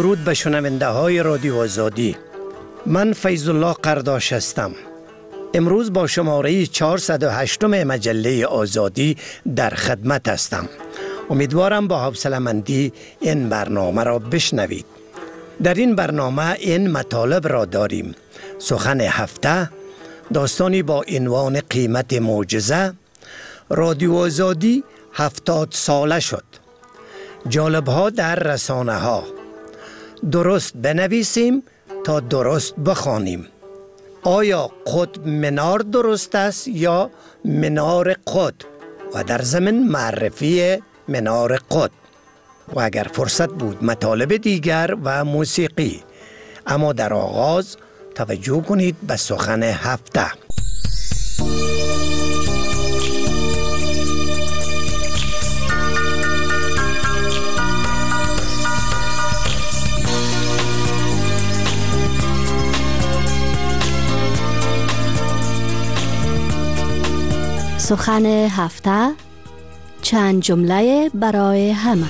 درود به شنونده های رادیو آزادی. من فیض الله قرداش هستم. امروز با شماره 408 مجله آزادی در خدمت هستم. امیدوارم با حوصله‌مندی این برنامه را بشنوید. در این برنامه این مطالب را داریم: سخن هفته، داستانی با عنوان قیمت معجزه، رادیو آزادی 70 ساله شد، جالب‌ها در رسانه ها، درست بنویسیم تا درست بخوانیم. آیا قطب منار درست است یا منار قطب؟ و در ضمن معرفی منار قطب و اگر فرصت بود مطالب دیگر و موسیقی. اما در آغاز توجه کنید به سخن هفته. سخن هفته، چند جمله برای همه.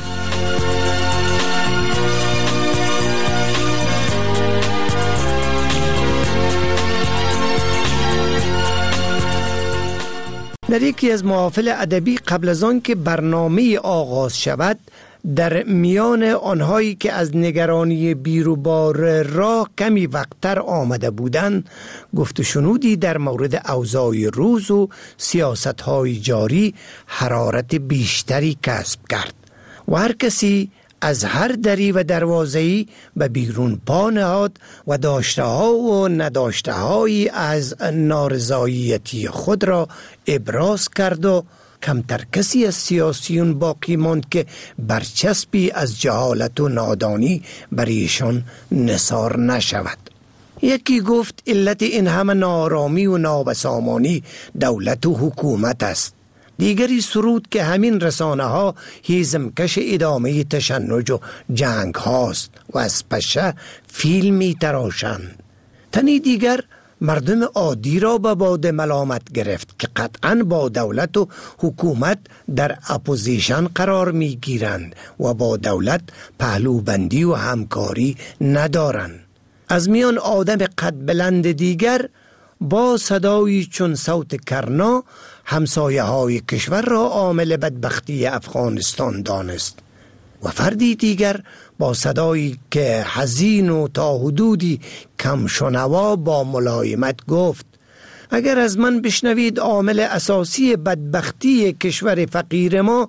در یکی از محافل ادبی قبل از آن که برنامه آغاز شود، در میان آنهایی که از نگرانی بیروبار راه کمی وقتر آمده بودند، گفت و شنودی در مورد اوضاع روز و سیاست‌های جاری حرارت بیشتری کسب کرد و هر کسی از هر دری و دروازه‌ای به بیرون پا نهاد و داشته‌ها و نداشته‌هایی از نارضایتی خود را ابراز کرد و کمتر کسی از سیاسیون باقی ماند که برچسبی از جهالت و نادانی بر ایشان نثار نشود. یکی گفت علت این همه ناآرامی و نابسامانی دولت و حکومت است. دیگری سرود که همین رسانه ها هیزمکش ادامه تشنج و جنگ هاست و از پشه فیلم می تراشند. تنی دیگر مردم عادی را به باد ملامت گرفت که قطعاً با دولت و حکومت در اپوزیشن قرار می گیرند و با دولت پهلوبندی و همکاری ندارند. از میان آدم قد بلند دیگر با صدایی چون صوت کرنا همسایه های کشور را عامل بدبختی افغانستان دانست و فردی دیگر با صدایی که حزین و تا حدودی کم شنوا با ملایمت گفت: اگر از من بشنوید عامل اساسی بدبختی کشور فقیر ما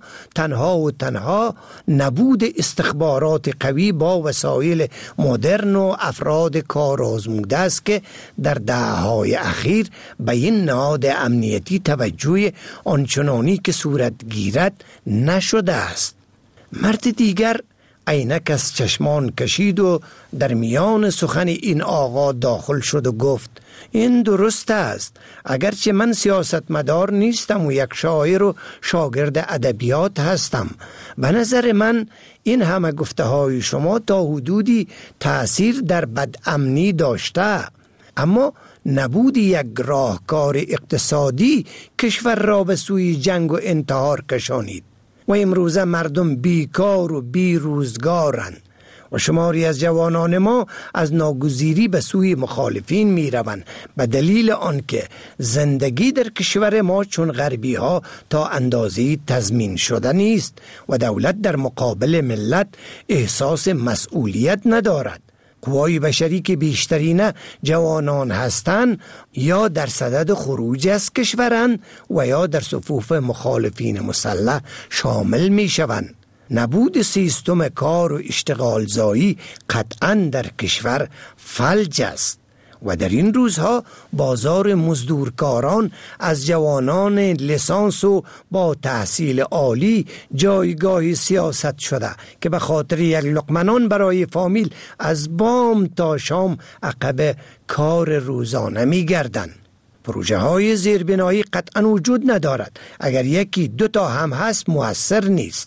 تنها نبود استخبارات قوی با وسایل مدرن و افراد کار آزموده است که در دهه‌های اخیر به این نهاد امنیتی توجه آنچنانی که صورت گیرد نشده است. مرد دیگر عینک از چشمان کشید و در میان سخن این آقا داخل شد و گفت: این درست است. اگرچه من سیاستمدار نیستم و یک شاعر و شاگرد ادبیات هستم، به نظر من این همه گفته های شما تا حدودی تأثیر در بدامنی داشته، اما نبود یک راهکار اقتصادی کشور را به سوی جنگ و انتحار کشانید و امروزه مردم بیکار و بی روزگارند و شماری از جوانان ما از ناگزیری به سوی مخالفین می روند به دلیل آنکه زندگی در کشور ما چون غربی ها تا اندازه‌ای تضمین شده نیست و دولت در مقابل ملت احساس مسئولیت ندارد. قوای بشری که بیشترین جوانان هستند یا در صدد خروج از کشورند و یا در صفوف مخالفین مسلح شامل می شوند. نبود سیستم کار و اشتغال زایی قطعاً در کشور فلج است و در این روزها بازار مزدورکاران از جوانان لیسانس و با تحصیل عالی جایگاه سیاست شده که به خاطر یک لقمه نان برای فامیل از بام تا شام عقب کار روزانه می گردند. پروژه های زیربنایی قطعاً وجود ندارد. اگر یکی دو تا هم هست مؤثر نیست.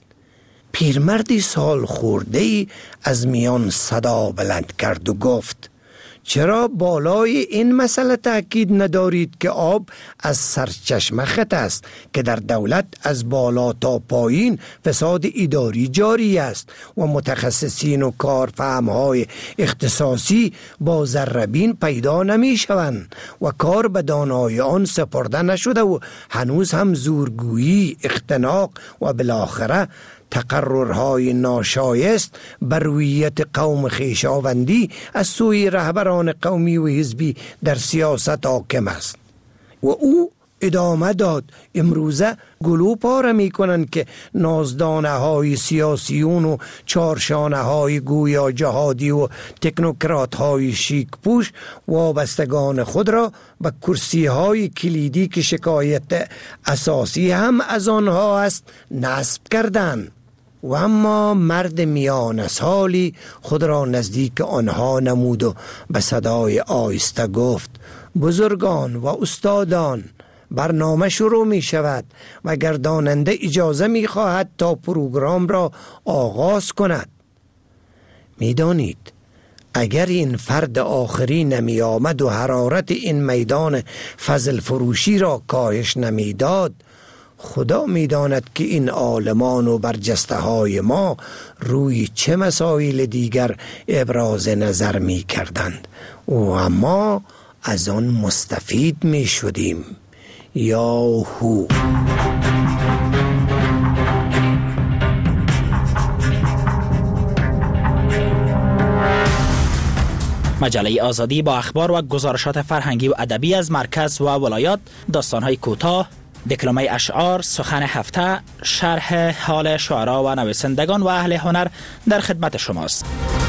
پیرمردی سال خورده‌ای از میان صدا بلند کرد و گفت: چرا بالای این مسئله تأکید ندارید که آب از سرچشمه خط است که در دولت از بالا تا پایین فساد اداری جاری است و متخصصین و کارفهمهای اختصاصی با ذره‌بین پیدا نمی شوند و کار به دانای آن سپرده نشده و هنوز هم زورگویی، اختناق و بالاخره تقررهای ناشایست بر رویت قوم خویشاوندی از سوی رهبران قومی و حزبی در سیاست حاکم است. و او ادامه داد: امروزه گلو پاره می کنند که نازدانه های سیاسیون و چارشانه های گویا جهادی و تکنوکرات های شیک پوش وابستگان خود را به کرسی های کلیدی که شکایت اساسی هم از آنها است نصب کردند. و اما مرد میان سالی خود را نزدیک آنها نمود و به صدای آهسته گفت: بزرگان و استادان، برنامه شروع می شود و گرداننده اجازه می خواهد تا پروگرام را آغاز کند. می دانید اگر این فرد آخری نمی آمد و حرارت این میدان فضل فروشی را کاهش نمی داد، خدا می داند که این عالمان و برجسته های ما روی چه مسائل دیگر ابراز نظر می کردند و اما از آن مستفید می شدیم. یاهو. مجله آزادی با اخبار و گزارشات فرهنگی و ادبی از مرکز و ولایات، داستان‌های کوتاه، دکلمه اشعار، سخن هفته، شرح حال شعرا و نویسندگان و اهل هنر در خدمت شماست.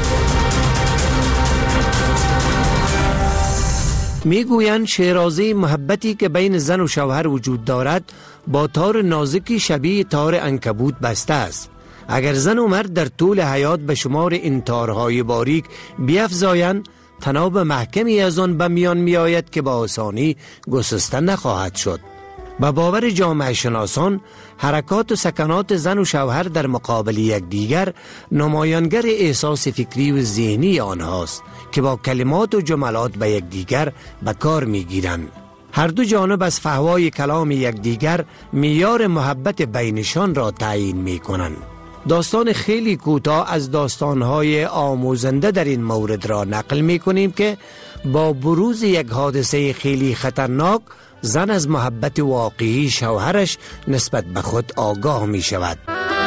میگویند شیرازه محبتی که بین زن و شوهر وجود دارد با تار نازکی شبیه تار عنکبوت بسته است. اگر زن و مرد در طول حیات به شمار این تارهای باریک بیفزایند، تناب محکمی از آن به میان می آید که با آسانی گسسته نخواهد شد. به باور جامعه شناسان، حرکات و سکنات زن و شوهر در مقابل یکدیگر نمایانگر احساس فکری و ذهنی آنهاست که با کلمات و جملات به یکدیگر به کار میگیرند. هر دو جانب از فحوای کلام یکدیگر معیار محبت بینشان را تعیین میکنند. داستان خیلی کوتاه از داستانهای آموزنده در این مورد را نقل میکنیم که با بروز یک حادثه خیلی خطرناک، زن از محبت واقعی شوهرش نسبت به خود آگاه می شود.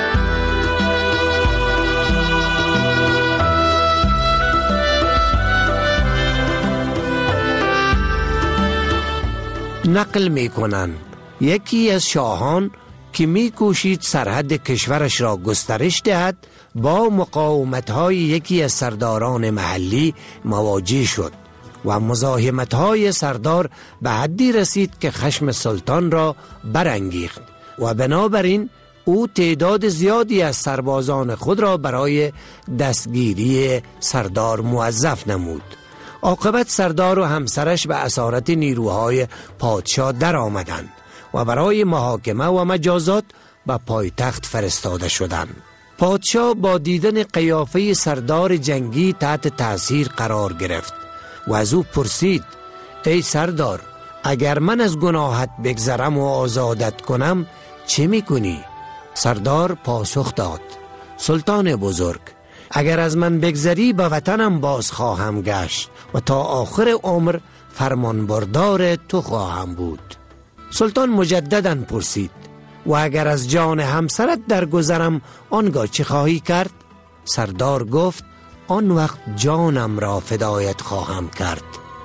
نقل می کنند یکی از شاهان که می کوشید سرحد کشورش را گسترش دهد با مقاومت‌های یکی از سرداران محلی مواجه شد و مزاحمت‌های سردار به حدی رسید که خشم سلطان را برانگیخت و بنابراین او تعداد زیادی از سربازان خود را برای دستگیری سردار موظف نمود. عاقبت سردار و همسرش به اسارت نیروهای پادشاه در آمدند و برای محاکمه و مجازات به پایتخت فرستاده شدند. پادشاه با دیدن قیافه سردار جنگی تحت تاثیر قرار گرفت و از او پرسید: ای سردار، اگر من از گناهت بگذرم و آزادت کنم چه میکنی؟ سردار پاسخ داد: سلطان بزرگ، اگر از من بگذری به وطنم باز خواهم گشت و تا آخر عمر فرمانبردار تو خواهم بود. سلطان مجدداً پرسید: و اگر از جان همسرت درگذرم آنگاه چه خواهی کرد؟ سردار گفت: آن وقت جانم را فدایت خواهم کرد.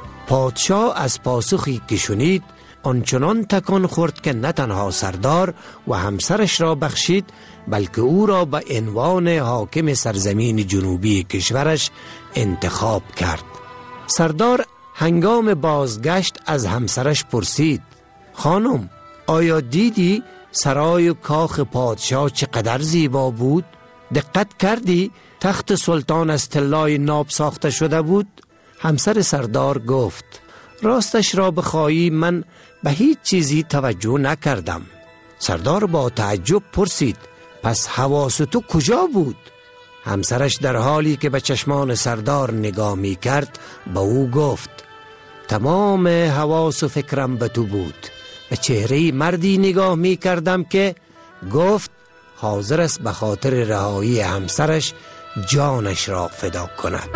پادشاه از پاسخی که شنید آنچنان تکان خورد که نه تنها سردار و همسرش را بخشید، بلکه او را به عنوان حاکم سرزمین جنوبی کشورش انتخاب کرد. سردار هنگام بازگشت از همسرش پرسید: خانم، آیا دیدی سرای و کاخ پادشاه چقدر زیبا بود؟ دقت کردی تخت سلطان از طلای ناب ساخته شده بود؟ همسر سردار گفت: راستش را بخواهی من به هیچ چیزی توجه نکردم. سردار با تعجب پرسید: پس حواس تو کجا بود؟ همسرش در حالی که به چشمان سردار نگاه می کرد به او گفت: تمام حواس و فکرم به تو بود. به چهره مردی نگاه می کردم که گفت حاضر است به خاطر رهایی همسرش جانش را فدا کند.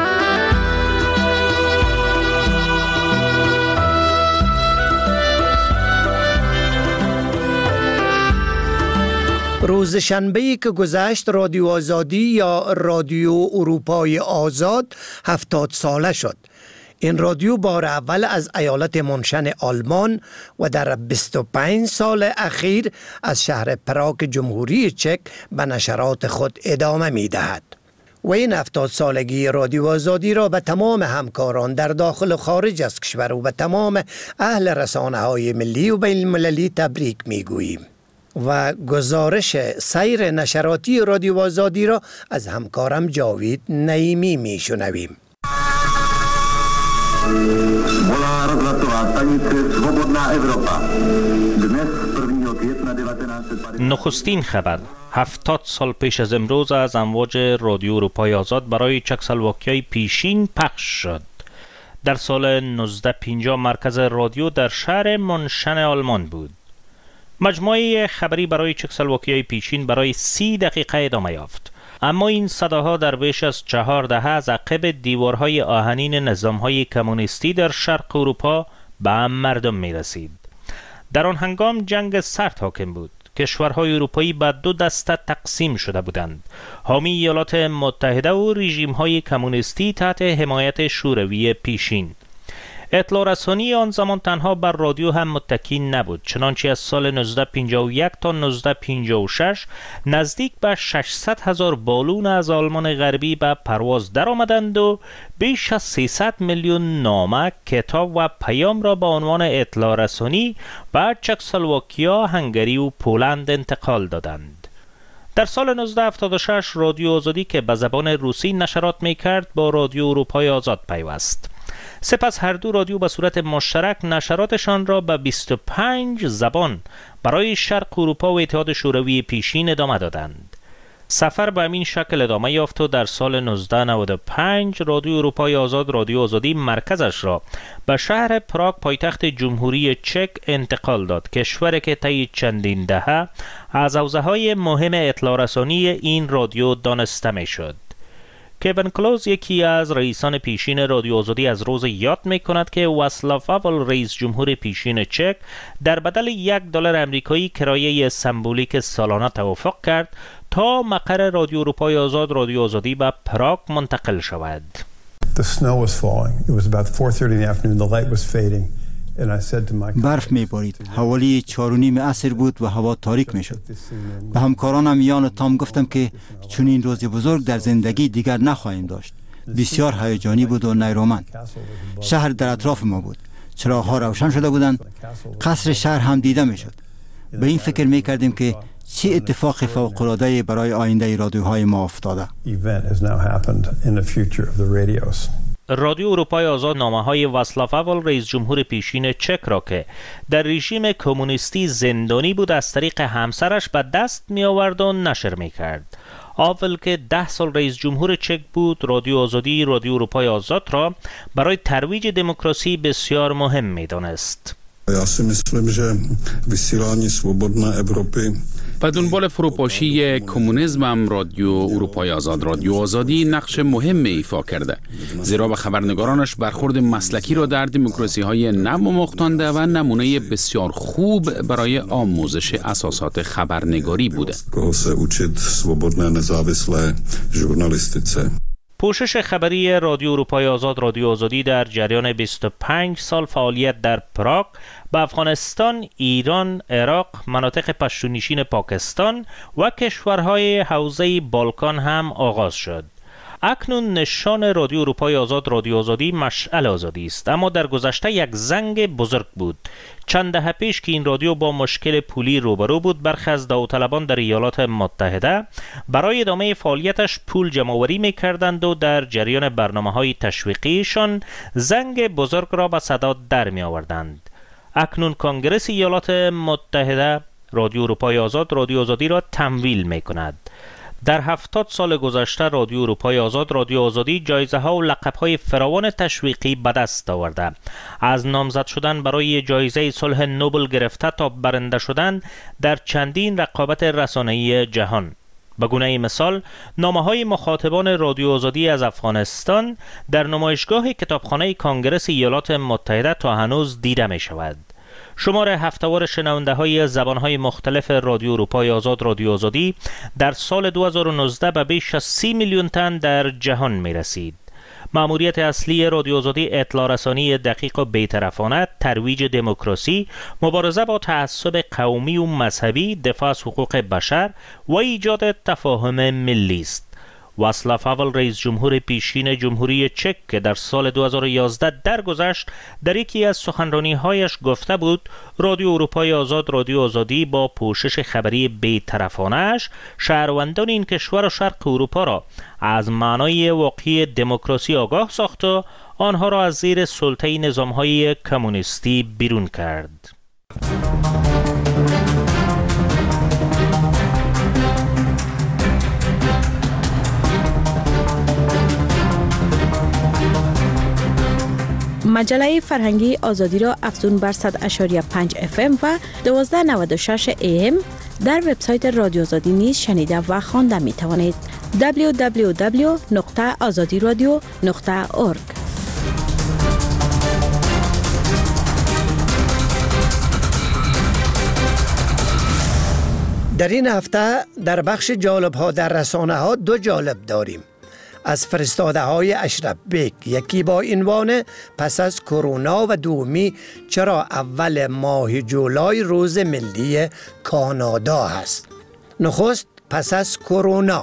روز شنبه‌ای که گذشت رادیو آزادی یا رادیو اروپای آزاد 70 ساله شد. این رادیو بار اول از ایالت منشن آلمان و در 25 سال اخیر از شهر پراگ جمهوری چک به نشرات خود ادامه می دهد. و این 70 سالگی رادیو آزادی را به تمام همکاران در داخل و خارج از کشور و به تمام اهل رسانه‌های ملی و بین المللی تبریک می گوییم. و گزارش سیر نشراتی رادیو آزادی را از همکارم جاوید نعیمی می شنویم. نخستین خبر: 70 سال پیش از امروز از امواج رادیو اروپای آزاد برای چکسلواکیای پیشین پخش شد. در سال 1950 مرکز رادیو در شهر منشن آلمان بود. مجموعه خبری برای چکسلواکیای پیشین برای 30 دقیقه ادامه یافت. اما این صداها در بیش از 4 دهه از عقب دیوارهای آهنین نظامهای کمونیستی در شرق اروپا به مردم می رسید. در آن هنگام جنگ سرد حاکم بود. کشورهای اروپایی به 2 دسته تقسیم شده بودند: حامی ایالات متحده و رژیم‌های کمونیستی تحت حمایت شوروی پیشین. اطلاع رسانی آن زمان تنها بر رادیو هم متکی نبود، چنانچه از سال 1951 تا 1956 نزدیک به 600,000 بالون از آلمان غربی به پرواز در آمدند و بیش از 300 میلیون نامه، کتاب و پیام را به عنوان اطلاع رسانی به چکسلواکیا، هنگری و پولند انتقال دادند. در سال 1976 رادیو آزادی که به زبان روسی نشرات می کرد با رادیو اروپای آزاد پیوست. سپس هر دو رادیو به صورت مشترک نشراتشان را به 25 زبان برای شرق اروپا و اتحاد شوروی پیشین ادامه دادند. سفر به همین شکل ادامه یافت و در سال 1995 رادیو اروپای آزاد رادیو آزادی مرکزش را به شهر پراگ پایتخت جمهوری چک انتقال داد، کشوری که طی چندین دهه از حوزه‌های مهم اطلاع رسانی این رادیو دانسته می‌شد. کوین کلوز، یکی از رئیسان پیشین رادیو آزادی، از روز یاد می کند که واسلاو هاول، رئیس جمهور پیشین چک، در بدل $1 امریکایی کرایه سمبولیک سالانه توافق کرد تا مقر رادیو اروپای آزاد رادیو آزادی به پراگ منتقل شود. The snow was falling. It was about 4:30 in the afternoon. The light was fading. برف می بارید. حوالی 4:30 عصر بود و هوا تاریک می شد. به همکارانم یان و تام گفتم که چون این روز بزرگ در زندگی دیگر نخواهیم داشت. بسیار هیجانی بود و نیرومند. شهر در اطراف ما بود. چراغ‌ها روشن شده بودند. قصر شهر هم دیده می شد. به این فکر می کردیم که چه اتفاق فوق‌العاده‌ای برای آینده رادیوهای ما افتاده. رادیو اروپای آزاد نامه‌های واسلاو هاول، رئیس جمهور پیشین چک، را که در رژیم کمونیستی زندانی بود از طریق همسرش به دست می آورد و نشر می کرد. هاول که 10 سال رئیس جمهور چک بود، رادیو آزادی رادیو اروپای آزاد را برای ترویج دموکراسی بسیار مهم می دانست. Já si myslím, že vysílání svobodné Evropy و دنبال فروپاشی کمونیسم هم رادیو اروپای آزاد رادیو آزادی نقش مهم ایفا کرده، زیرا به خبرنگارانش برخورد مسلکی را در دموکراسی های نو مختانده و نمونه بسیار خوب برای آموزش اساسات خبرنگاری بوده. پوشش خبری رادیو اروپای آزاد رادیو آزادی در جریان 25 سال فعالیت در پراگ به افغانستان، ایران، عراق، مناطق پشتونشین پاکستان و کشورهای حوزه بالکان هم آغاز شد. اکنون نشان رادیو اروپای آزاد رادیو آزادی مشعل آزادی است، اما در گذشته یک زنگ بزرگ بود. چند دهه پیش که این رادیو با مشکل پولی روبرو بود، برخی از داوطلبان در ایالات متحده برای ادامه فعالیتش پول جمع‌آوری می‌کردند و در جریان برنامه‌های تشویقیشان زنگ بزرگ را به صدا در می‌آوردند. اکنون کنگره ایالات متحده رادیو اروپای آزاد رادیو آزادی را تمویل می‌کند. در 70 سال گذشته رادیو اروپای آزاد، رادیو آزادی جایزه ها و لقب های فراوان تشویقی به دست آورده. از نامزد شدن برای جایزه صلح نوبل گرفته تا برنده شدن در چندین رقابت رسانه‌ای جهان. به گونه مثال، نامه‌های مخاطبان رادیو آزادی از افغانستان در نمایشگاه کتابخانه کانگرس ایالات متحده تا هنوز دیده می شود. شمار هفته‌وار شنونده های زبان‌های مختلف رادیو اروپای آزاد، رادیو آزادی در سال 2019 به بیش از 30 میلیون تن در جهان می رسید. مأموریت اصلی رادیو آزادی اطلاع رسانی دقیق و بی‌طرفانه، ترویج دموکراسی، مبارزه با تعصب قومی و مذهبی، دفاع از حقوق بشر و ایجاد تفاهم ملی است. واصلاف هاول، رئیس جمهور پیشین جمهوری چک که در سال 2011 درگذشت، در یکی از سخنرانی‌هایش گفته بود رادیو اروپای آزاد، رادیو آزادی با پوشش خبری بی‌طرفانه‌اش شهروندان این کشور و شرق اروپا را از معنای واقعی دموکراسی آگاه ساخت و آنها را از زیر سلطه نظام‌های کمونیستی بیرون کرد. مجله فرهنگی آزادی را افزون بر 100.5 FM و 1296 AM در وبسایت رادیو آزادی نیز شنیده و خوانده می توانید. www.azadiradio.org. در این هفته در بخش جالب ها در رسانه ها دو جالب داریم. از فرستاده های اشرف بیگ، یکی با عنوان پس از کرونا و دومی چرا اول ماه جولای روز ملی کانادا هست. نخست پس از کرونا.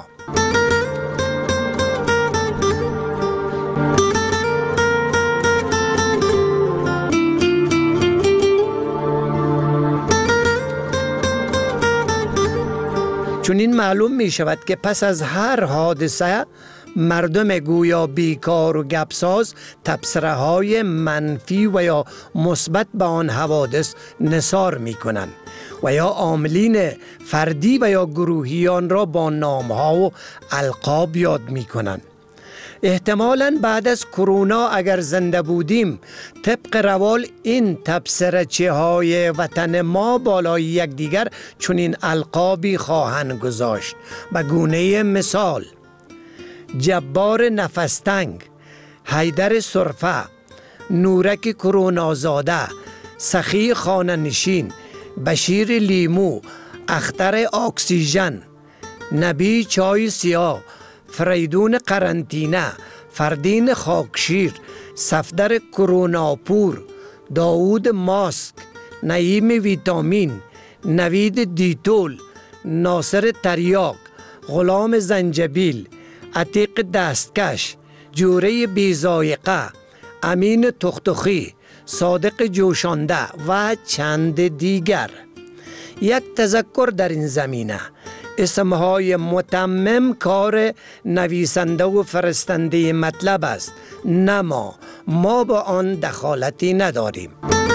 چون این معلوم می شود که پس از هر حادثه مردم گویا بیکار و گپساز تبصره های منفی و یا مثبت به آن حوادث نثار می کنند و یا عاملین فردی و یا گروهیان را با نامها و القاب یاد می کنند. احتمالاً بعد از کرونا اگر زنده بودیم طبق روال این تبصره‌چی های وطن ما بالای یکدیگر چنین القابی خواهند گذاشت. به گونه مثال: جبار نفستنگ، حیدر سرفه، نورک کرونازاده، سخی خانه نشین، بشیر لیمو، اختر اکسیژن، نبی چای سیاه، فریدون قرنطینه، فردین خاکشیر، صفدر کروناپور، داود ماسک، نعیم ویتامین، نوید دیتول، ناصر تریاک، غلام زنجبیل، عتیق دستکش، جوره بیزایقه، امین تختخی، صادق جوشانده و چند دیگر. یک تذکر در این زمینه: اسمهای متمم کار نویسنده و فرستنده مطلب است، نه ما با آن دخالتی نداریم.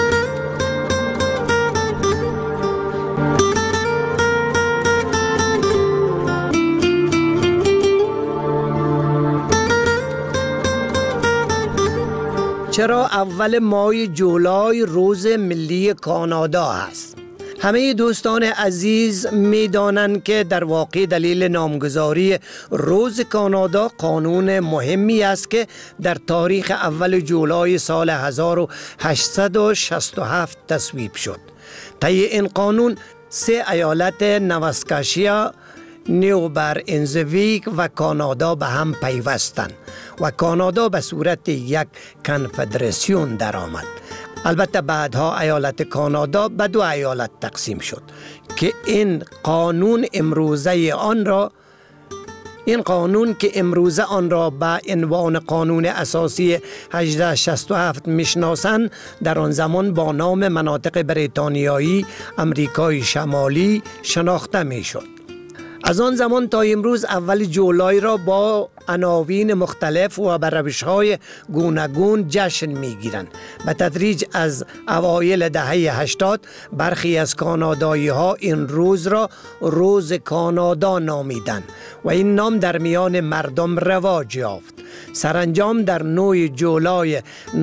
چرا اول ماه جولای روز ملی کانادا است؟ همه دوستان عزیز می دانند که در واقع دلیل نامگذاری روز کانادا قانون مهمی است که در تاریخ اول جولای سال 1867 تصویب شد. طی این قانون 3 ایالت نواسکاشیا، نیو برنزویک و کانادا به هم پیوستند و کانادا به صورت یک کنفدراسیون درآمد. البته بعدها ایالت کانادا به 2 ایالت تقسیم شد که این قانون که امروزه آن را به عنوان قانون اساسی 1867 میشناسند، در آن زمان با نام مناطق بریتانیایی امریکای شمالی شناخته میشد. از آن زمان تا امروز اول جولای را با عناوین مختلف و به روش‌های گوناگون جشن می‌گیرند. به تدریج از اوایل دهه 80 برخی از کانادایی‌ها این روز را روز کانادا نامیدند و این نام در میان مردم رواج یافت. سرانجام در 9 جولای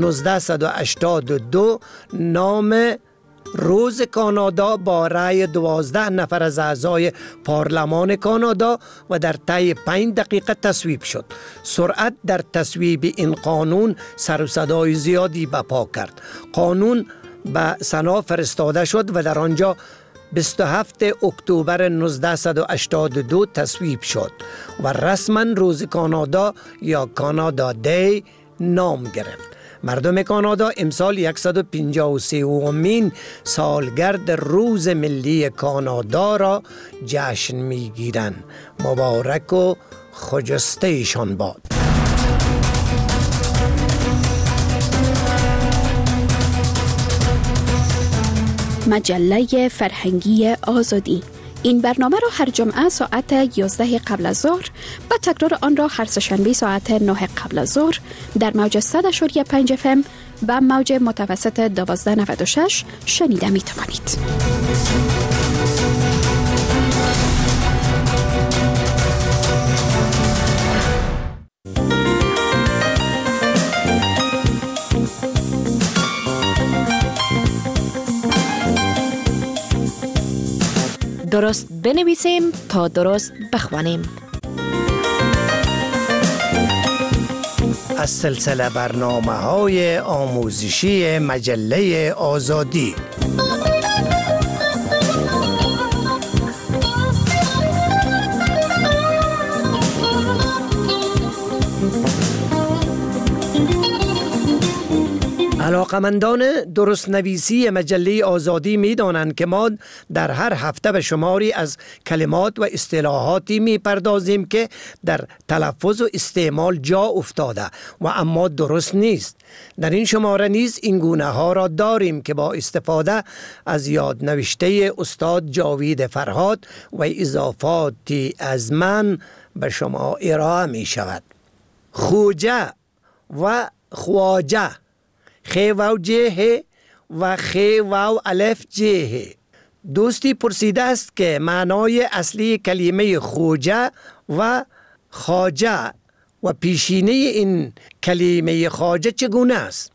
1982 نام روز کانادا با رأی 12 نفر از اعضای پارلمان کانادا و در طی 5 دقیقه تصویب شد. سرعت در تصویب این قانون سر و صدای زیادی برپا کرد. قانون به سنا فرستاده شد و در آنجا 27 اکتبر 1982 تصویب شد و رسما روز کانادا یا کانادا دی نام گرفت. مردم کانادا امسال 153مین سالگرد روز ملی کانادا را جشن می‌گیرند. مبارک و خجسته ایشان باد. مجله فرهنگی آزادی. این برنامه را هر جمعه ساعت 11 قبل از ظهر و تکرار آن را هر سه‌شنبه ساعت 9 قبل از ظهر در موج 100.5 FM و موج متوسط 1296 شنیده می توانید. درست بنویسیم تا درست بخوانیم. از سلسله برنامه‌های آموزشی مجله آزادی. علاقمندان درست نویسی مجله آزادی می دانند که ما در هر هفته به شماری از کلمات و اصطلاحاتی می پردازیم که در تلفظ و استعمال جا افتاده و اما درست نیست. در این شماره نیز این گونه ها را داریم که با استفاده از یادنوشته استاد جاوید فرهاد و اضافاتی از من به شما ارائه می شود. خوجه و خواجه، خی واو جه و خی واو الف جه. دوستی پرسیده است که معنای اصلی کلمه خوجه و خواجه و پیشینه این کلمه خواجه چگونه است؟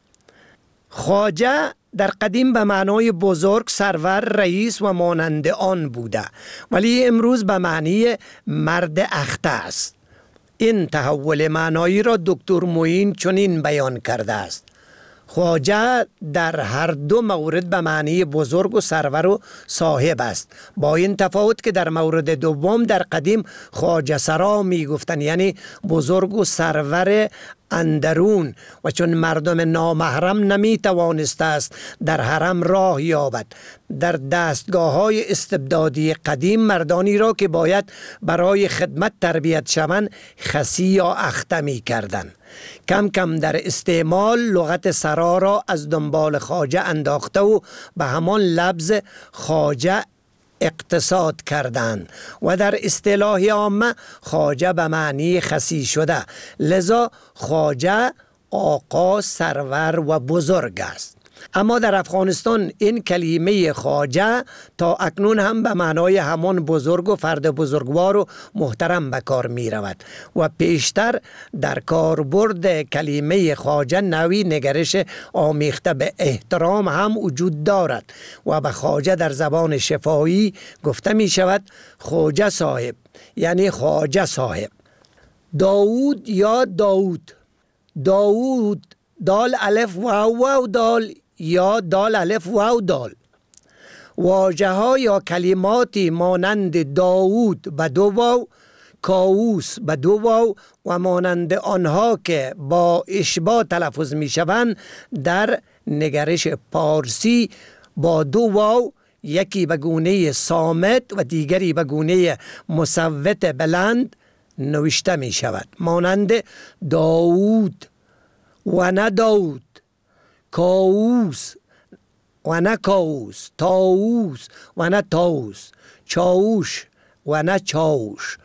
خواجه در قدیم به معنای بزرگ، سرور، رئیس و مانند آن بوده، ولی امروز به معنی مرد اخته است. این تحول معنایی را دکتر معین چنین بیان کرده است: خواجه در هر دو مورد به معنی بزرگ و سرور و صاحب است، با این تفاوت که در مورد دوم در قدیم خواجه سرا می گفتن، یعنی بزرگ و سرور اندرون، و چون مردم نامحرم نمی توانسته است در حرم راه یابد، در دستگاه های استبدادی قدیم مردانی را که باید برای خدمت تربیت شوند خسی یا اخته می کردند. کم کم در استعمال لغت سرا را از دنبال خواجه انداخته و به همان لفظ خواجه اقتصاد کردند و در اصطلاح عامه خواجه به معنی خسی شده. لذا خواجه آقا، سرور و بزرگ است. اما در افغانستان این کلمه خواجه تا اکنون هم به معنای همان بزرگ و فرد بزرگوار و محترم به کار می رود و پیشتر در کاربرد کلمه خواجه نوعی نگرش آمیخته به احترام هم وجود دارد و به خواجه در زبان شفاهی گفته می شود خواجه صاحب، یعنی خواجه صاحب. داوود یا داوود، داوود دال الف واو واو دال یا دال الف واو دال. واژه ها یا کلماتی مانند داوود به 2 واو، کاووس به 2 واو و مانند آنها که با اشباع تلفظ می شوند در نگرش پارسی با 2 واو، یکی به گونه صامت و دیگری به گونه مصوت بلند نوشته می شود، مانند داوود و نه داود، کاووس و نه کاووس، تاووس و نه تاووس، چاووش و نه چاوش.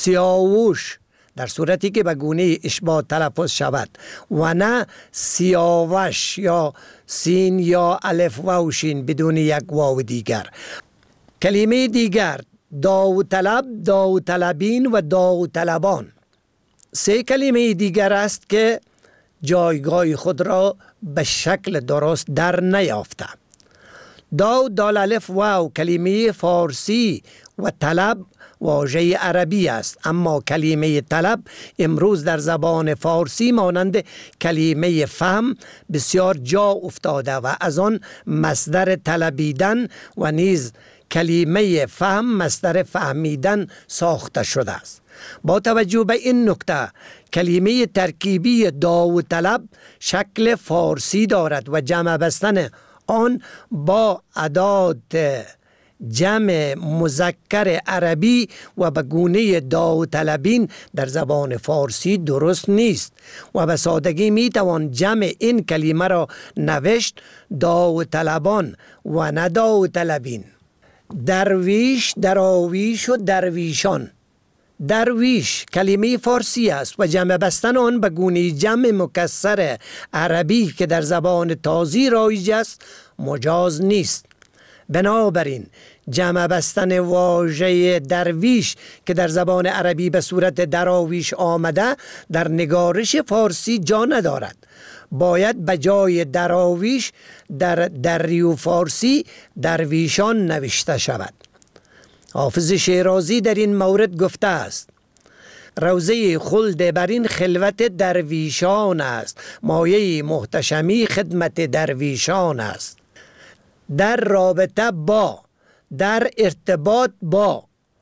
سیاوش در صورتی که به گونه اشباع تلفظ شود و نه سیاوش یا سین یا الف و شین بدون یک واو دیگر. کلمه دیگر داوطلب، داوطلبین و داوطلبان. 3 کلمه دیگر است که جایگاه خود را به شکل درست در نیافته. داو دال الف واو کلمه فارسی و طلب واژه عربی است، اما کلمه طلب امروز در زبان فارسی مانند کلمه فهم بسیار جا افتاده و از آن مصدر طلبیدن و نیز کلمه فهم مصدر فهمیدن ساخته شده است. با توجه به این نکته کلمه ترکیبی داوطلب شکل فارسی دارد و جمع بستن آن با ادات جمع مذکر عربی و به گونه داوطلبین در زبان فارسی درست نیست و به سادگی می توان جمع این کلمه را نوشت داوطلبان و نه داوطلبین. درویش، دراویش و درویشان. درویش کلمه فارسی است و جمع بستن آن به گونه جمع مکسر عربی که در زبان تازی رایج است مجاز نیست. بنابراین جمع بستن واژه درویش که در زبان عربی به صورت دراویش آمده در نگارش فارسی جا ندارد. باید به جای دراویش در دری فارسی درویشان نوشته شود. حافظ شیرازی در این مورد گفته است: روضه خلد بر این خلوت درویشان است، مایه محتشمی خدمت درویشان است. در رابطه با، در ارتباط با.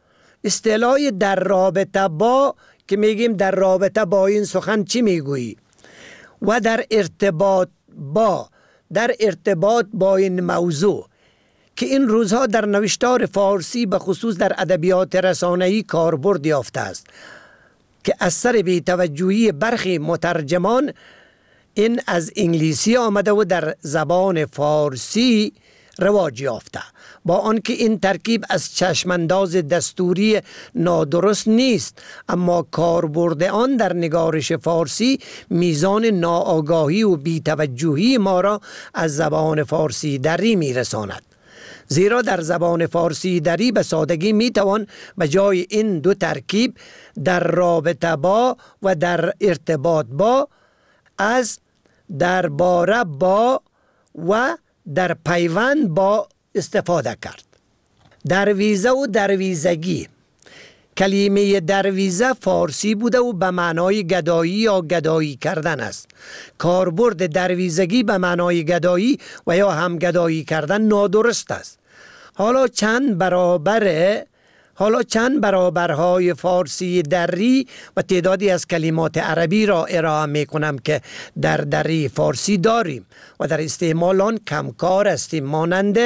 اصطلاح در رابطه با که میگیم در رابطه با این سخن چی میگویی، و در ارتباط با، در ارتباط با این موضوع که این روزها در نوشتار فارسی به خصوص در ادبیات رسانه‌ای کاربرد یافته است که اثر بی‌توجهی برخی مترجمان این از انگلیسی آمده و در زبان فارسی رواج یافته، با آنکه این ترکیب از چشمانداز دستوری نادرست نیست، اما کاربرد آن در نگارش فارسی میزان ناآگاهی و بی‌توجهی ما را از زبان فارسی دری میرساند. زیرا در زبان فارسی دری به سادگی میتوان به جای این 2 ترکیب در رابطه با و در ارتباط با از درباره با و در پیوند با استفاده کرد. درویزه و درویزگی. کلمه درویزه فارسی بوده و به معنای گدایی یا گدایی کردن است. کاربرد درویزگی به معنای گدایی و یا هم گدایی کردن نادرست است. حالا چند برابرهای فارسی دری و تعدادی از کلمات عربی را ارائه می کنم که در دری فارسی داریم و در استعمال آن کمکار هستیم. مانند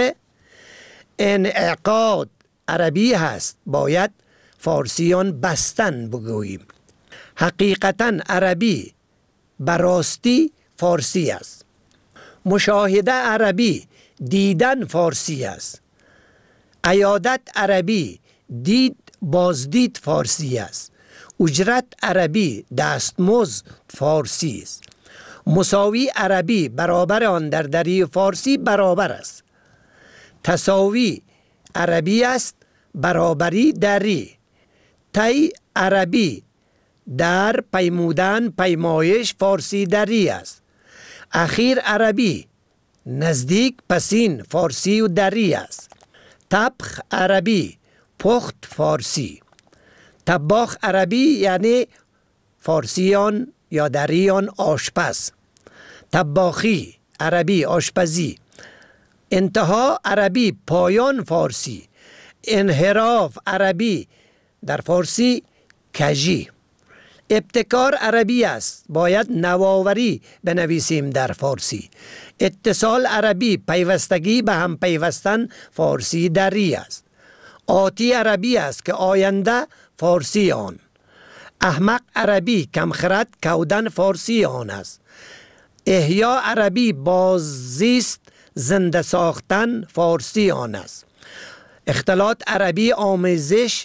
انعقاد عربی هست، باید فارسیان بستن بگوییم. حقیقتا عربی براستی فارسی است. مشاهده عربی دیدن فارسی است. عیادت عربی دید بازدید فارسی است. اجرت عربی دستمزد فارسی است. مساوی عربی برابر آن در دری فارسی برابر است. تساوی عربی است، برابری دری. تی عربی در، پیمودن، پیمایش فارسی دری است. اخیر عربی نزدیک، پسین فارسی و دری است. طبخ عربی پخت فارسی. طباخ عربی یعنی فارسیان یا دریان آشپز. طباخی عربی آشپزی. انتها عربی پایان فارسی. انحراف عربی در فارسی کجی. ابتکار عربی است، باید نوآوری بنویسیم در فارسی. اتصال عربی پیوستگی به هم پیوستن فارسی دری است. آتی عربی است که آینده فارسی آن. احمق عربی کمخرد کودن فارسی آن است. احیا عربی باززیست زنده ساختن فارسی آن است. اختلاط عربی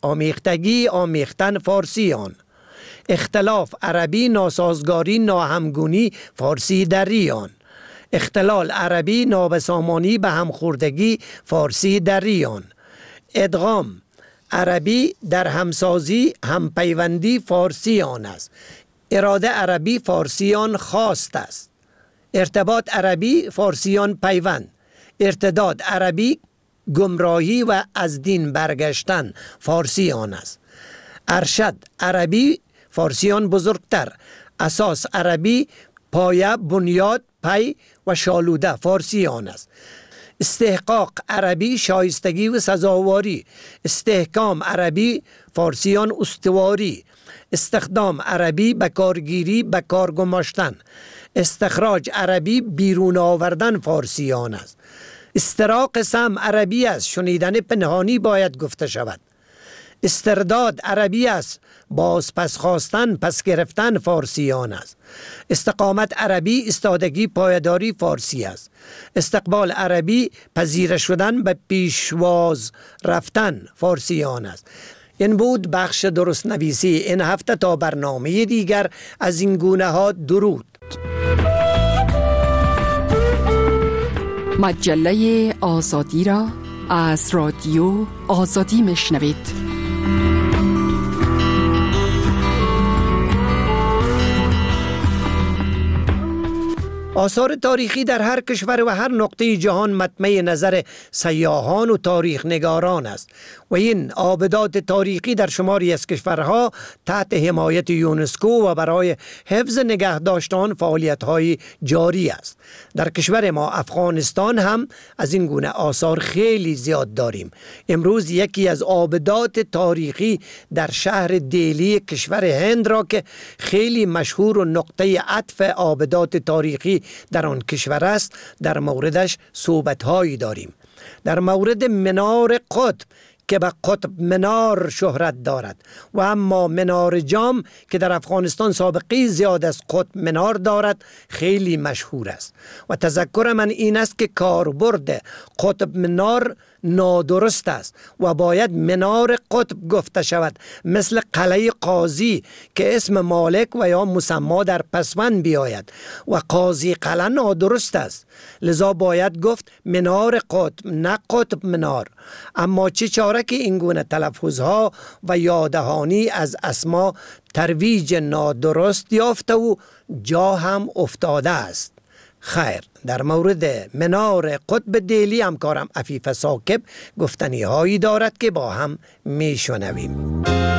آمیختگی آمیختن فارسیان. اختلاف عربی ناسازگاری ناهمگونی فارسی دریان. اختلال عربی نابسامانی به همخوردگی فارسی دریان. ادغام عربی در همسازی همپیوندی فارسیان است. اراده عربی فارسیان خواست است. ارتباط عربی فارسیان پیوند. ارتداد عربی گمراهی و از دین برگشتن فارسیان است. ارشد عربی فارسیان بزرگتر. اساس عربی پایه، بنیاد، پی و شالوده فارسیان است. استحقاق عربی شایستگی و سزاواری. استحکام عربی فارسیان استواری. استخدام عربی بکارگیری، بکار گماشتن. استخراج عربی بیرون آوردن فارسیان است. استراق سمع عربی است، شنیدن پنهانی باید گفته شود. استرداد عربی است، باز پس خواستن، پس گرفتن فارسیان است. استقامت عربی استادگی، پایداری فارسی است. استقبال عربی پذیره شدن، به پیشواز رفتن فارسیان است. این بود بخش درست نویسی این هفته. تا برنامه دیگر از این گونه ها درود. مجله آزادی را از رادیو آزادی میشنوید. آثار تاریخی در هر کشور و هر نقطه جهان مطمع نظر سیاحان و تاریخ نگاران است و این آبدات تاریخی در شماری از کشورها تحت حمایت یونسکو و برای حفظ نگهداشت آن فعالیت‌های جاری است. در کشور ما افغانستان هم از این گونه آثار خیلی زیاد داریم. امروز یکی از آبدات تاریخی در شهر دیلی کشور هند را که خیلی مشهور و نقطه عطف آبدات تاریخی در آن کشور است در موردش صحبت‌هایی داریم. در مورد منار قطب که به قطب منار شهرت دارد و اما منار جام که در افغانستان سابقه زیاد از قطب منار دارد خیلی مشهور است و تذکر من این است که کاربرد قطب منار نادرست است و باید منار قطب گفته شود، مثل قلعه قاضی که اسم مالک و یا مسما در پسوند بیاید و قاضی قلعه نادرست است، لذا باید گفت منار قطب نه قطب منار. اما چه چاره که این گونه تلفظها و یادهانی از اسما ترویج نادرست یافته و جا هم افتاده است. خیر، در مورد منار قطب دیلی همکارم عفیف ثاقب گفتنی هایی دارد که با هم می شنویم.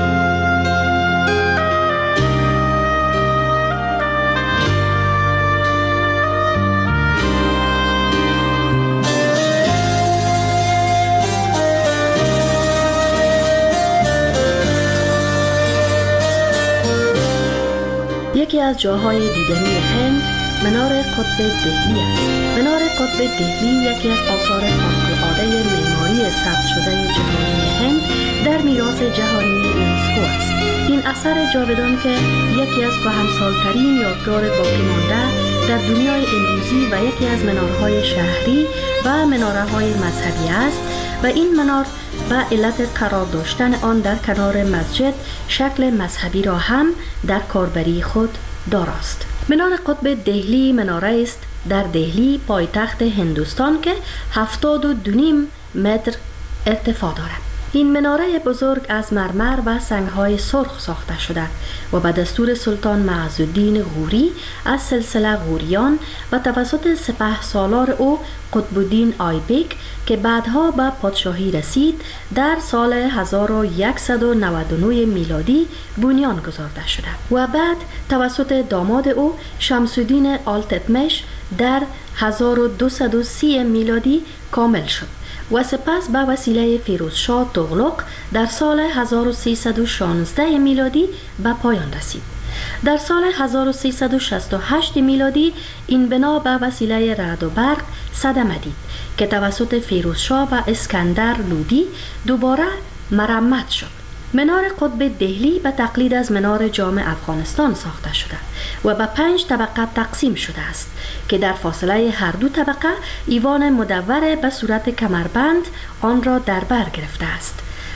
یکی از جاهای دیدنی هند منار قطب دهلی است. منار قطب دهلی یکی از آثار خارق‌العاده معماری ثبت شده جهانی هند در میراث جهانی یونسکو است. این اثر جاودان که یکی از کهنسال‌ترین یادگار باقی مانده در دنیای امروزی و یکی از منارهای شهری و منارهای مذهبی است و این منار به علت قرار داشتن آن در کنار مسجد شکل مذهبی را هم در کاربری خود دارست. منار قطب دهلی مناره است در دهلی پایتخت هندوستان که 72.5 متر ارتفاع دارد. این مناره بزرگ از مرمر و سنگ‌های سرخ ساخته شده و به دستور سلطان معزالدین غوری از سلسله غوریان و توسط سپهسالار او قطب‌الدین آیبک که بعدها به پادشاهی رسید در سال 1199 میلادی بنیان گذارده شده و بعد توسط داماد او شمس‌الدین آلتتمش در 1230 میلادی کامل شد و سپس به وسیله فیروزشاه تغلق در سال 1316 میلادی به پایان رسید. در سال 1368 میلادی این بنا به وسیله رعد و برق صدمه دید که توسط فیروزشاه و اسکندر لودی دوباره مرمت شد. منار قطب دهلی به تقلید از منار جام افغانستان ساخته شده و به 5 طبقه تقسیم شده است که در فاصله هر دو طبقه ایوان مدور به صورت کمربند آن را در بر گرفته است.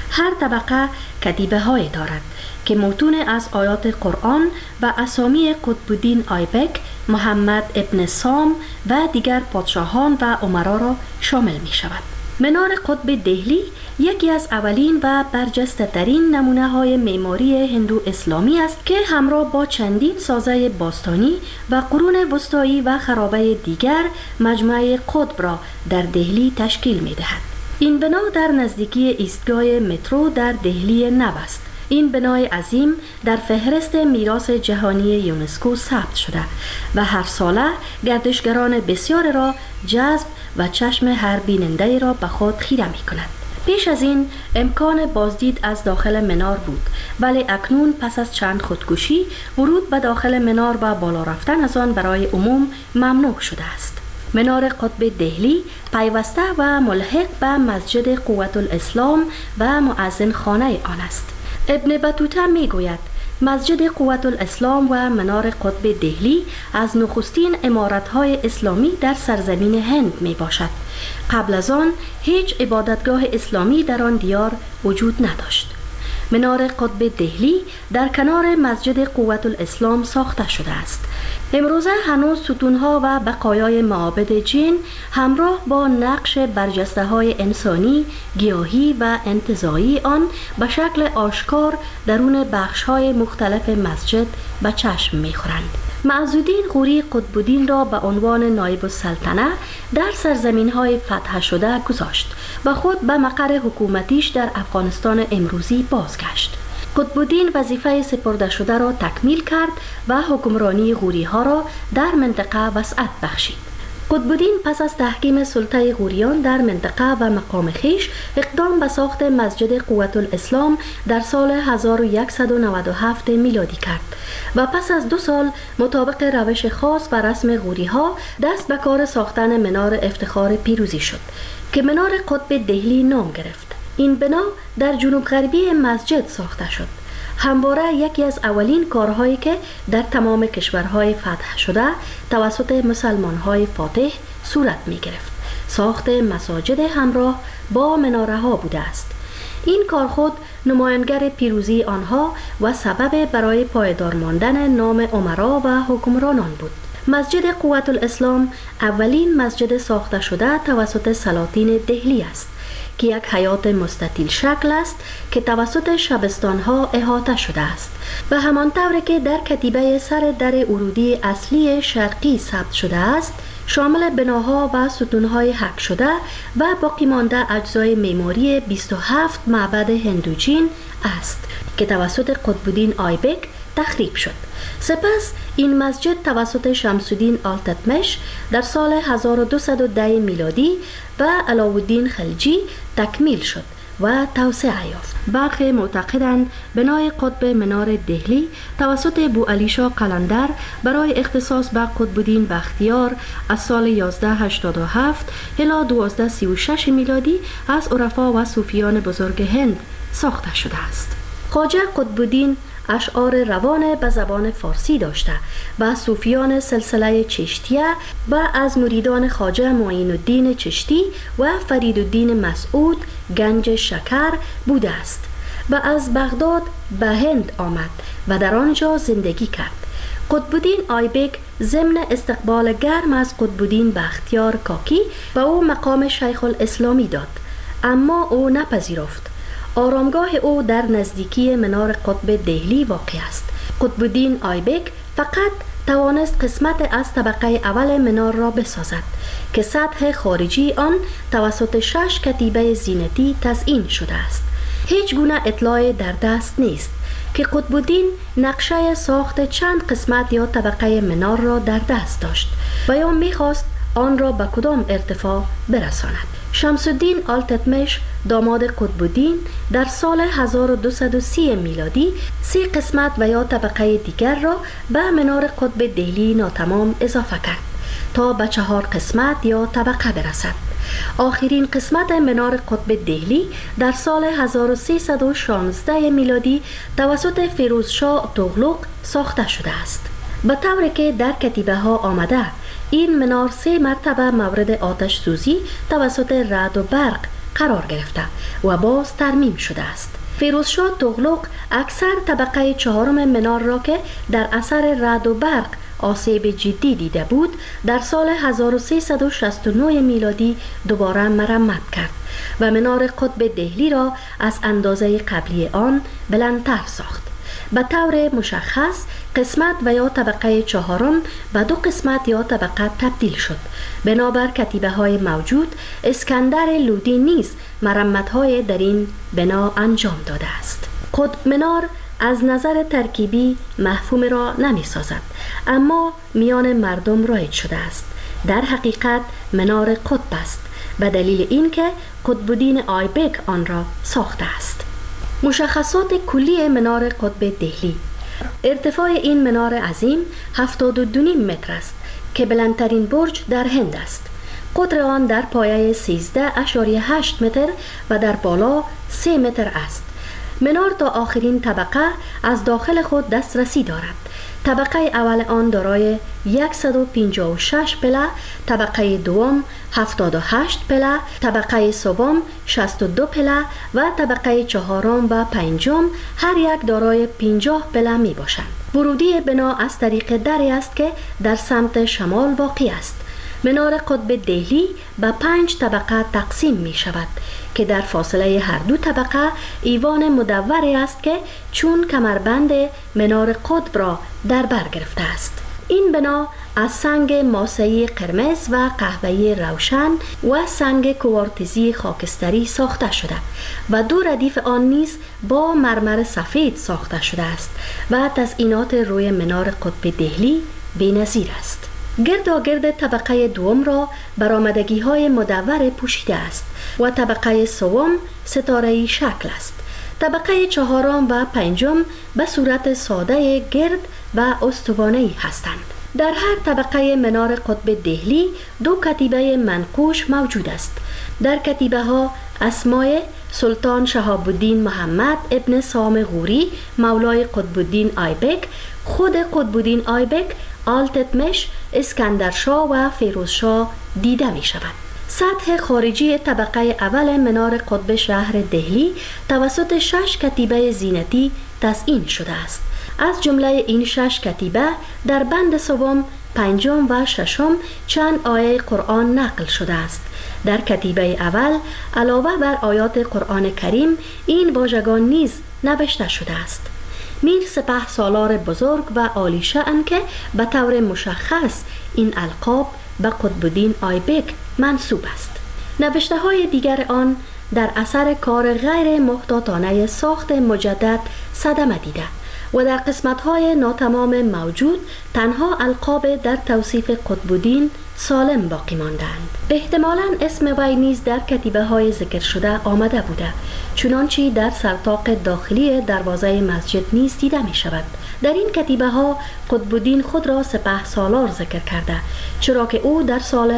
هر طبقه کتیبه های دارد که متون از آیات قرآن و اسامی قطب‌الدین آیبک، محمد ابن سام و دیگر پادشاهان و امرا را شامل می شود. منار قطب دهلی یکی از اولین و برجسته ترین نمونه های معماری هندو اسلامی است که همراه با چندین سازه باستانی و قرون وسطایی و خرابه دیگر مجمع قطب را در دهلی تشکیل می دهد. این بنا در نزدیکی ایستگاه مترو در دهلی نو است. این بنای عظیم در فهرست میراث جهانی یونسکو ثبت شده و هر ساله گردشگران بسیار را جذب و چشم هر بیننده را به خود خیره می کند. پیش از این امکان بازدید از داخل منار بود، ولی اکنون پس از چند خودکشی ورود به داخل منار و بالا رفتن از آن برای عموم ممنوع شده است. منار قطب دهلی پیوسته و ملحق به مسجد قوت الاسلام و مؤذن خانه آن است. ابن بطوطه می گوید مسجد قوت الاسلام و منار قطب دهلی از نخستین عمارت‌های اسلامی در سرزمین هند می باشد. قبل از آن هیچ عبادتگاه اسلامی در آن دیار وجود نداشت. منار قطب دهلی در کنار مسجد قوت الاسلام ساخته شده است. امروزه هنوز ستونها و بقایای معابد جین همراه با نقش برجسته های انسانی، گیاهی و انتزاعی آن به شکل آشکار درون بخش های مختلف مسجد به چشم می خورند. معزالدین غوری قطب‌الدین را به عنوان نایب السلطنه در سرزمین های فتح شده گذاشت و خود به مقر حکومتیش در افغانستان امروزی بازگشت. قطب‌الدین وظیفه سپرده شده را تکمیل کرد و حکمرانی غوری ها را در منطقه وسعت بخشید. قطب‌الدین پس از تحکیم سلطه غوریان در منطقه و مقام خویش اقدام به ساخت مسجد قوت الاسلام در سال 1197 میلادی کرد و پس از 2 سال مطابق روش خاص و رسم غوری ها دست به کار ساختن منار افتخار پیروزی شد که منار قطب دهلی نام گرفت. این بنا در جنوب غربی مسجد ساخته شد. همواره یکی از اولین کارهایی که در تمام کشورهای فتح شده توسط مسلمانهای فاتح صورت می گرفت ساخت مساجد همراه با مناره ها بوده است. این کار خود نمایانگر پیروزی آنها و سبب برای پایدار ماندن نام امرا و حکمرانان بود. مسجد قوت الاسلام اولین مسجد ساخته شده توسط سلاطین دهلی است که یک حیات مستطیل شکل است که توسط شبستان‌ها احاطه شده است. به همان طور که در کتیبه سر در ورودی اصلی شرقی ثبت شده است، شامل بناها و ستون‌های حک شده و باقی مانده اجزای معماری 27 معبد هندوجین است که توسط قطب‌الدین آیبک تخریب شد. سپس این مسجد توسط شمس‌الدین آلتتمش در سال 1210 میلادی و علاءالدین خلجی تکمیل شد و توسعه یافت. برخی معتقدند بنای قطب منار دهلی توسط بوعلیشاه قلندر برای اختصاص به قطب‌الدین بختیار از سال 1187 الی 1236 میلادی از عرفا و صوفیان بزرگ هند ساخته شده است. خواجه قطب‌الدین اشعار روان به زبان فارسی داشته و صوفیان سلسله چشتیه و از مریدان خواجه معین الدین چشتی و فریدالدین مسعود گنج شکر بوده است و از بغداد به هند آمد و در آنجا زندگی کرد. قطب‌الدین آیبک ضمن استقبال گرم از قطب‌الدین بختیار کاکی به او مقام شیخ الاسلامی داد، اما او نپذیرفت. آرامگاه او در نزدیکی منار قطب دهلی واقع است. قطب‌الدین آیبک فقط توانست قسمت از طبقه اول منار را بسازد که سطح خارجی آن توسط 6 کتیبه زینتی تزیین شده است. هیچ گونه اطلاع در دست نیست که قطب‌الدین نقشه ساخت چند قسمت یا طبقه منار را در دست داشت و یا می‌خواست آن را به کدام ارتفاع برساند. شمس‌الدین آلتتمش داماد قطب‌الدین در سال 1230 میلادی 3 قسمت و یا طبقه دیگر را به منار قطب دهلی ناتمام اضافه کرد تا به 4 قسمت یا طبقه برسد. آخرین قسمت منار قطب دهلی در سال 1316 میلادی توسط فیروزشاه تغلق ساخته شده است. به طوری که در کتیبه ها آمده این منار 3 مرتبه مورد آتش سوزی توسط رعد و برق قرار گرفته و باز ترمیم شده است. فیروزشاه تغلق اکثر طبقه چهارم منار را که در اثر رعد و برق آسیب جدی دیده بود در سال 1369 میلادی دوباره مرمت کرد و منار قطب دهلی را از اندازه قبلی آن بلندتر ساخت. به طور مشخص قسمت و یا طبقه چهارم به دو قسمت یا طبقه تبدیل شد. بنابر کتیبه های موجود اسکندر لودی نیز مرمت های در این بنا انجام داده است. قطب منار از نظر ترکیبی مفهوم را نمی سازد، اما میان مردم رایج شده است. در حقیقت منار قطب است به دلیل اینکه قطب‌الدین آیبک آن را ساخته است. مشخصات کلی منار قطب دهلی: ارتفاع این منار عظیم 72.5 متر است که بلندترین برج در هند است. قطر آن در پایه 13.8 متر و در بالا 3 متر است. منار تا آخرین طبقه از داخل خود دسترسی دارد. طبقه اول آن دارای 156 پله، طبقه دوم 78 پله، طبقه سوم 62 پله و طبقه چهارم و پنجم هر یک دارای 50 پله می باشند. ورودی بنا از طریق دری است که در سمت شمال واقع است. منار قطب دهلی به 5 طبقه تقسیم می شود که در فاصله هر دو طبقه ایوان مدوری است که چون کمربند منار قطب را در بر گرفته است. این بنا از سنگ ماسه‌ای قرمز و قهوه‌ای روشن و سنگ کوارتزی خاکستری ساخته شده و دو ردیف آن نیز با مرمر سفید ساخته شده است و تزئینات روی منار قطب دهلی بی‌نظیر است. گرداگرد طبقه دوم را برآمدگی‌های مدور پوشیده است و طبقه سوم ستاره‌ای شکل است. طبقه چهارم و پنجم به صورت ساده گرد و استوانه‌ای هستند. در هر طبقه منار قطب دهلی دو کتیبه منقوش موجود است. در کتیبه ها اسمای سلطان شهاب الدین محمد ابن سام غوری مولای قطب‌الدین آیبک، خود قطب‌الدین آیبک، آلتتمش، اسکندرشاه و فیروزشاه دیده می شود. سطح خارجی طبقه اول منار قطب شهر دهلی توسط 6 کتیبه زینتی تزئین شده است. از جمله این 6 کتیبه در بند سوم، پنجم و ششم چند آیه قرآن نقل شده است. در کتیبه اول علاوه بر آیات قرآن کریم این واژگان نیز نوشته شده است: میر سپهسالار بزرگ و عالی شأن که به طور مشخص این القاب به قطب‌الدین آیبک منسوب است. نوشته های دیگر آن در اثر کار غیر محتاطانه ساخت مجدد صدمه دیده و در قسمت‌های ناتمام موجود تنها القاب در توصیف قطب‌الدین سالم باقی ماندند. احتمالاً اسم وی نیز در کتیبه های ذکر شده آمده بوده، چنانچه در سرطاق داخلی دروازه مسجد نیز دیده می شود. در این کتیبه ها قطب‌الدین خود را سپهسالار ذکر کرده، چرا که او در سال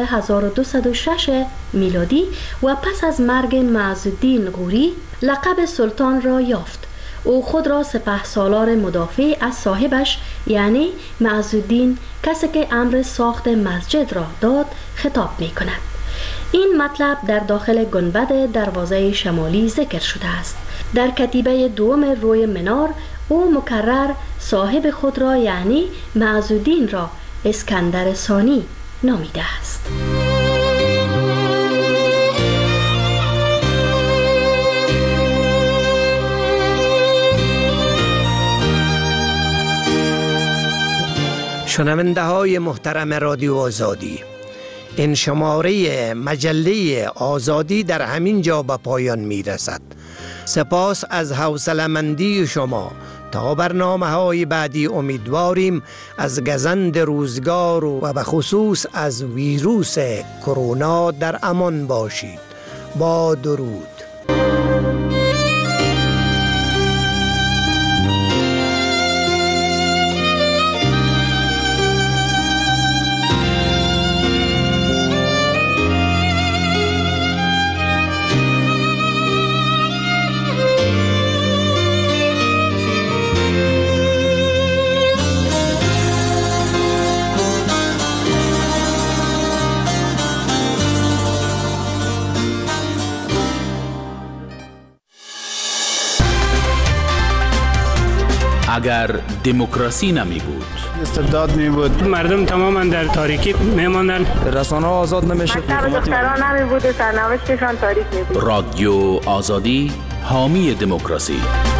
1206 میلادی و پس از مرگ معزالدین غوری لقب سلطان را یافت. او خود را سپهسالار مدافع از صاحبش یعنی معزالدین، کسی که امر ساخت مسجد را داد، خطاب می کند. این مطلب در داخل گنبد دروازه شمالی ذکر شده است. در کتیبه دوم روی منار او مکرر صاحب خود را یعنی معزالدین را اسکندر ثانی نامیده است. شنونده های محترم رادیو آزادی، این شماره مجله آزادی در همین جا به پایان می رسد. سپاس از حوصله‌مندی شما. تا برنامه‌های بعدی امیدواریم از گزند روزگار و به خصوص از ویروس کرونا در امان باشید. با درود. اگر دموکراسی نمی بود. استبداد می بود، مردم تماما در تاریکی می ماندن، رسانه آزاد نمیشه، دختران نمی بود، سرنوشتشان تاریک می بود. رادیو آزادی حامی دموکراسی.